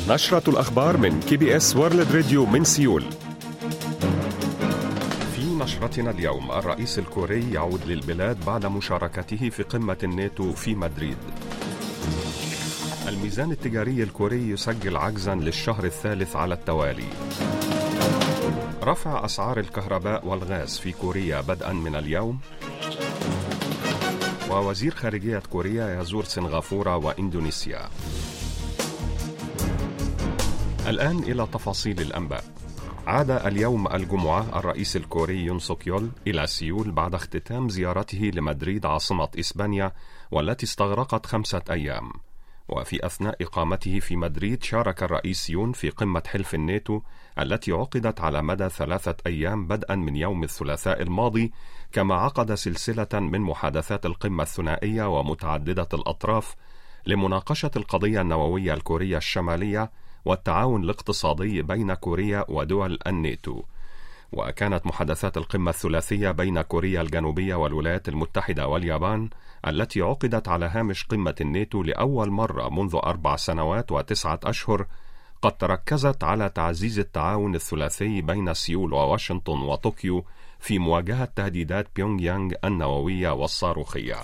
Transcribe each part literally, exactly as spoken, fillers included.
نشرة الأخبار من كي بي إس وورلد راديو من سيول. في نشرتنا اليوم، الرئيس الكوري يعود للبلاد بعد مشاركته في قمة الناتو في مدريد. الميزان التجاري الكوري يسجل عجزا للشهر الثالث على التوالي. رفع أسعار الكهرباء والغاز في كوريا بدءا من اليوم. ووزير خارجية كوريا يزور سنغافورة وإندونيسيا. الآن إلى تفاصيل الأنباء. عاد اليوم الجمعة الرئيس الكوري يون سوك يول إلى سيول بعد اختتام زيارته لمدريد عاصمة إسبانيا والتي استغرقت خمسة أيام. وفي أثناء إقامته في مدريد شارك الرئيس يون في قمة حلف الناتو التي عقدت على مدى ثلاثة أيام بدءا من يوم الثلاثاء الماضي، كما عقد سلسلة من محادثات القمة الثنائية ومتعددة الأطراف لمناقشة القضية النووية الكورية الشمالية والتعاون الاقتصادي بين كوريا ودول الناتو. وكانت محادثات القمة الثلاثية بين كوريا الجنوبية والولايات المتحدة واليابان التي عقدت على هامش قمة الناتو لأول مرة منذ أربع سنوات وتسعة أشهر قد تركزت على تعزيز التعاون الثلاثي بين سيول وواشنطن وطوكيو في مواجهة تهديدات بيونغ يانغ النووية والصاروخية.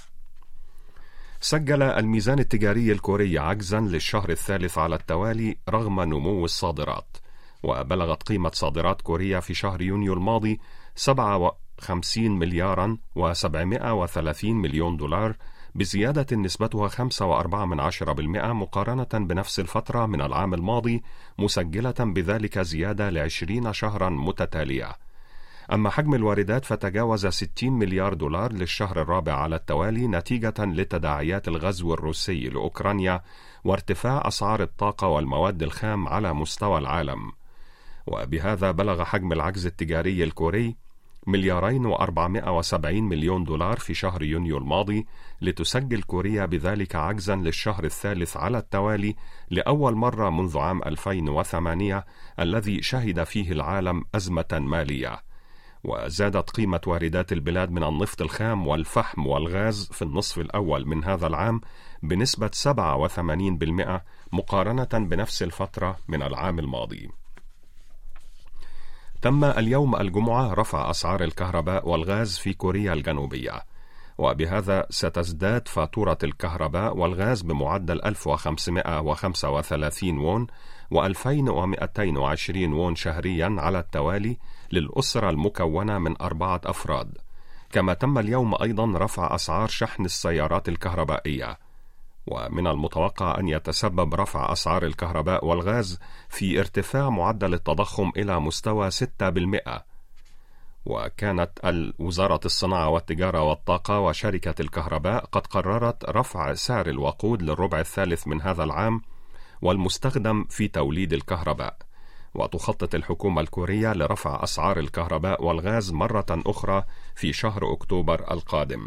سجل الميزان التجاري الكوري عجزا للشهر الثالث على التوالي رغم نمو الصادرات، وبلغت قيمة صادرات كوريا في شهر يونيو الماضي سبعة وخمسين مليارا وسبعمائة وثلاثين مليون دولار، بزيادة نسبتها خمسة وأربعة من عشرة بالمئة مقارنة بنفس الفترة من العام الماضي، مسجلة بذلك زيادة لعشرين شهرا متتالية. أما حجم الواردات فتجاوز ستين مليار دولار للشهر الرابع على التوالي نتيجة لتداعيات الغزو الروسي لأوكرانيا وارتفاع أسعار الطاقة والمواد الخام على مستوى العالم. وبهذا بلغ حجم العجز التجاري الكوري مليارين وأربعمائة وسبعين مليون دولار في شهر يونيو الماضي، لتسجل كوريا بذلك عجزا للشهر الثالث على التوالي لأول مرة منذ عام ألفين وثمانية الذي شهد فيه العالم أزمة مالية. وزادت قيمة واردات البلاد من النفط الخام والفحم والغاز في النصف الأول من هذا العام بنسبة سبعة وثمانين بالمئة مقارنة بنفس الفترة من العام الماضي. تم اليوم الجمعة رفع أسعار الكهرباء والغاز في كوريا الجنوبية، وبهذا ستزداد فاتورة الكهرباء والغاز بمعدل ألف وخمسمائة وخمسة وثلاثين وون وألفين ومئتين وعشرين وون شهريا على التوالي للأسرة المكونة من أربعة أفراد. كما تم اليوم أيضا رفع أسعار شحن السيارات الكهربائية، ومن المتوقع أن يتسبب رفع أسعار الكهرباء والغاز في ارتفاع معدل التضخم إلى مستوى ستة بالمئة. وكانت وزارة الصناعة والتجارة والطاقة وشركة الكهرباء قد قررت رفع سعر الوقود للربع الثالث من هذا العام والمستخدم في توليد الكهرباء. وتخطط الحكومة الكورية لرفع أسعار الكهرباء والغاز مرة أخرى في شهر أكتوبر القادم.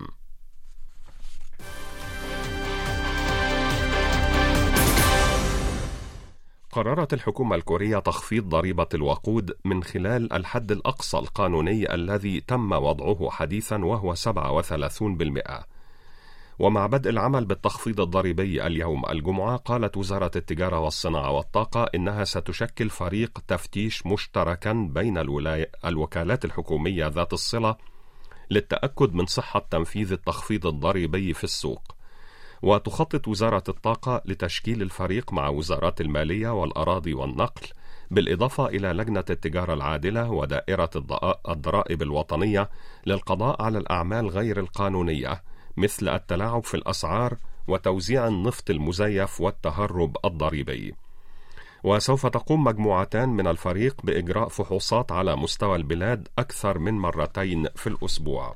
قررت الحكومة الكورية تخفيض ضريبة الوقود من خلال الحد الأقصى القانوني الذي تم وضعه حديثا وهو سبعة وثلاثين بالمئة. ومع بدء العمل بالتخفيض الضريبي اليوم الجمعة، قالت وزارة التجارة والصناعة والطاقة إنها ستشكل فريق تفتيش مشتركا بين الوكالات الحكومية ذات الصلة للتأكد من صحة تنفيذ التخفيض الضريبي في السوق. وتخطط وزارة الطاقة لتشكيل الفريق مع وزارات المالية والأراضي والنقل، بالإضافة إلى لجنة التجارة العادلة ودائرة الضرائب الوطنية للقضاء على الأعمال غير القانونية مثل التلاعب في الأسعار وتوزيع النفط المزيف والتهرب الضريبي. وسوف تقوم مجموعتان من الفريق بإجراء فحوصات على مستوى البلاد أكثر من مرتين في الأسبوع.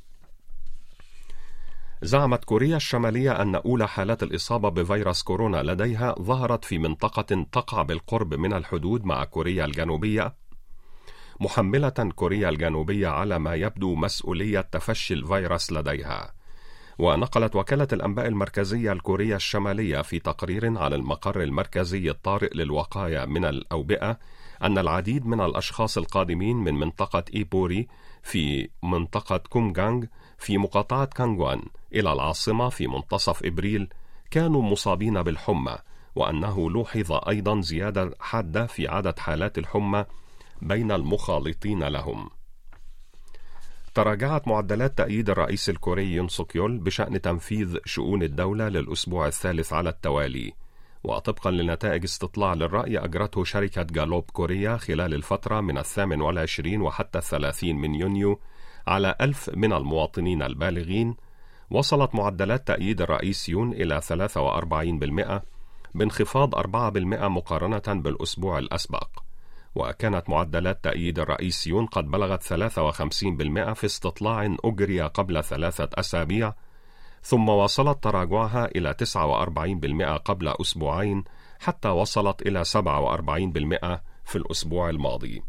زعمت كوريا الشمالية أن أولى حالات الإصابة بفيروس كورونا لديها ظهرت في منطقة تقع بالقرب من الحدود مع كوريا الجنوبية، محملة كوريا الجنوبية على ما يبدو مسؤولية تفشي الفيروس لديها. ونقلت وكالة الأنباء المركزية الكورية الشمالية في تقرير على المقر المركزي الطارئ للوقاية من الأوبئة أن العديد من الأشخاص القادمين من منطقة إيبوري في منطقة كومغانغ في مقاطعة كانغوان إلى العاصمة في منتصف إبريل كانوا مصابين بالحمى، وأنه لوحظ أيضا زيادة حادة في عدد حالات الحمى بين المخالطين لهم. تراجعت معدلات تأييد الرئيس الكوري يون سوك يول بشأن تنفيذ شؤون الدولة للأسبوع الثالث على التوالي، وطبقا لنتائج استطلاع للرأي أجرته شركة جالوب كوريا خلال الفترة من الثامن والعشرين وحتى الثلاثين من يونيو على ألف من المواطنين البالغين، وصلت معدلات تأييد الرئيس يون إلى ثلاثة وأربعين بالمئة بانخفاض أربعة بالمئة مقارنة بالأسبوع الأسبق، وكانت معدلات تأييد الرئيس يون قد بلغت ثلاثة وخمسين بالمئة في استطلاع أجري قبل ثلاثة أسابيع، ثم وصلت تراجعها إلى تسعة وأربعين بالمئة قبل أسبوعين، حتى وصلت إلى سبعة وأربعين بالمئة في الأسبوع الماضي.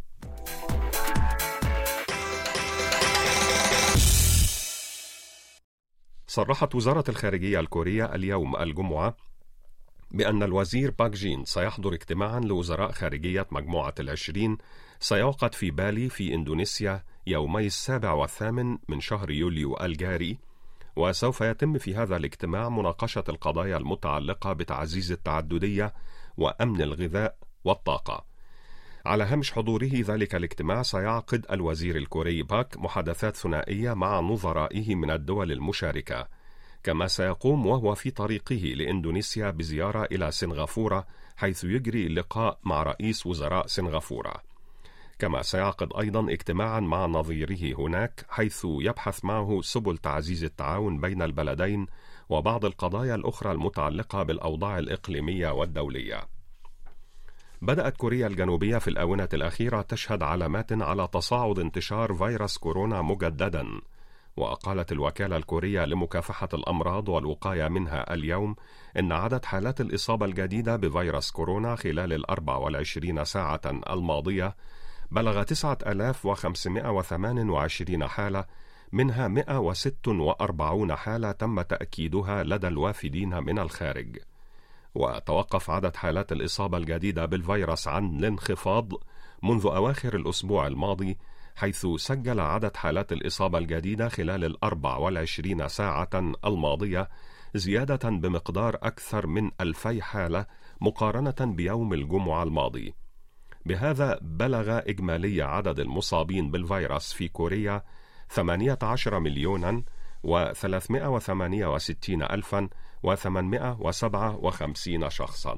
صرحت وزارة الخارجية الكورية اليوم الجمعة بأن الوزير باك جين سيحضر اجتماعا لوزراء خارجية مجموعة العشرين سيعقد في بالي في إندونيسيا يومي السابع والثامن من شهر يوليو الجاري، وسوف يتم في هذا الاجتماع مناقشة القضايا المتعلقة بتعزيز التعددية وأمن الغذاء والطاقة. على هامش حضوره ذلك الاجتماع سيعقد الوزير الكوري باك محادثات ثنائية مع نظرائه من الدول المشاركة، كما سيقوم وهو في طريقه لإندونيسيا بزيارة إلى سنغافورة حيث يجري لقاء مع رئيس وزراء سنغافورة. كما سيعقد أيضا اجتماعا مع نظيره هناك حيث يبحث معه سبل تعزيز التعاون بين البلدين وبعض القضايا الأخرى المتعلقة بالأوضاع الإقليمية والدولية. بدأت كوريا الجنوبية في الآونة الأخيرة تشهد علامات على تصاعد انتشار فيروس كورونا مجددا، وقالت الوكالة الكورية لمكافحة الأمراض والوقاية منها اليوم إن عدد حالات الإصابة الجديدة بفيروس كورونا خلال الأربع والعشرين ساعة الماضية بلغ تسعة آلاف وخمسمائة وثمانية وعشرين حالة، منها مئة وستة وأربعين حالة تم تأكيدها لدى الوافدين من الخارج. وتوقف عدد حالات الإصابة الجديدة بالفيروس عن الانخفاض منذ أواخر الأسبوع الماضي، حيث سجل عدد حالات الإصابة الجديدة خلال الأربع والعشرين ساعة الماضية زيادة بمقدار أكثر من ألفي حالة مقارنة بيوم الجمعة الماضي. بهذا بلغ إجمالي عدد المصابين بالفيروس في كوريا ثمانية عشر مليونا وثلاثمائة وثمانية وستين ألفا وثمانمائة وسبعة وخمسين شخصا.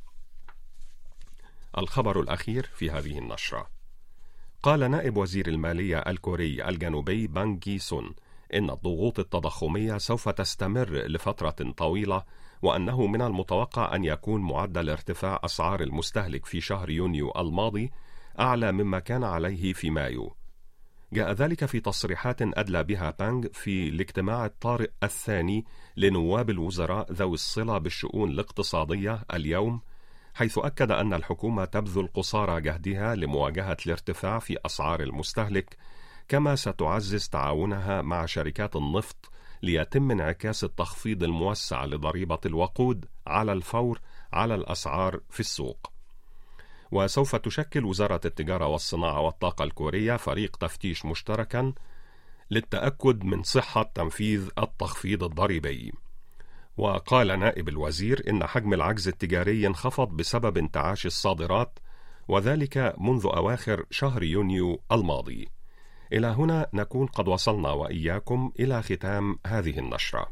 الخبر الأخير في هذه النشرة: قال نائب وزير المالية الكوري الجنوبي بانغ جي سون إن الضغوط التضخمية سوف تستمر لفترة طويلة، وأنه من المتوقع أن يكون معدل ارتفاع أسعار المستهلك في شهر يونيو الماضي أعلى مما كان عليه في مايو. جاء ذلك في تصريحات أدلى بها بانغ في الاجتماع الطارئ الثاني لنواب الوزراء ذوي الصلة بالشؤون الاقتصادية اليوم، حيث أكد أن الحكومة تبذل قصارى جهدها لمواجهة الارتفاع في أسعار المستهلك، كما ستعزز تعاونها مع شركات النفط ليتم انعكاس التخفيض الموسع لضريبة الوقود على الفور على الأسعار في السوق. وسوف تشكل وزارة التجارة والصناعة والطاقة الكورية فريق تفتيش مشتركا للتأكد من صحة تنفيذ التخفيض الضريبي. وقال نائب الوزير إن حجم العجز التجاري انخفض بسبب انتعاش الصادرات، وذلك منذ أواخر شهر يونيو الماضي. إلى هنا نكون قد وصلنا وإياكم إلى ختام هذه النشرة.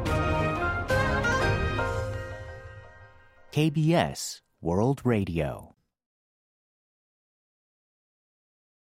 K B S World Radio